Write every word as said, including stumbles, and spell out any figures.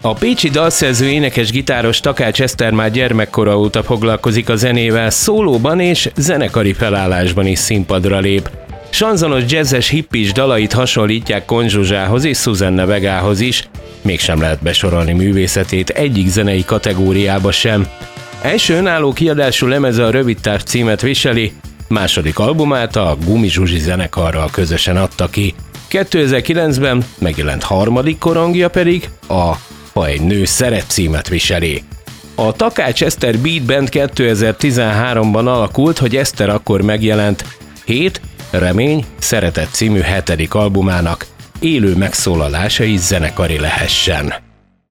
A pécsi dalszerző, énekes, gitáros Takács Eszter már gyermekkora óta foglalkozik a zenével, szólóban és zenekari felállásban is színpadra lép. Sanzonos, jazzes, hippis dalait hasonlítják Kon Zsuzsához és Susanna Vegához is, mégsem lehet besorolni művészetét egyik zenei kategóriába sem. Első önálló kiadású lemeze a Rövidtávd címet viseli, második albumát a Gumi Zsuzsi zenekarral közösen adta ki. kétezer-kilencben megjelent harmadik korongja pedig a Ha egy nő szeret címet viseli. A Takács Eszter Beat Band kétezer-tizenháromban alakult, hogy Eszter akkor megjelent Hét, Remény, Szeretet című hetedik albumának élő megszólalásai zenekari lehessen.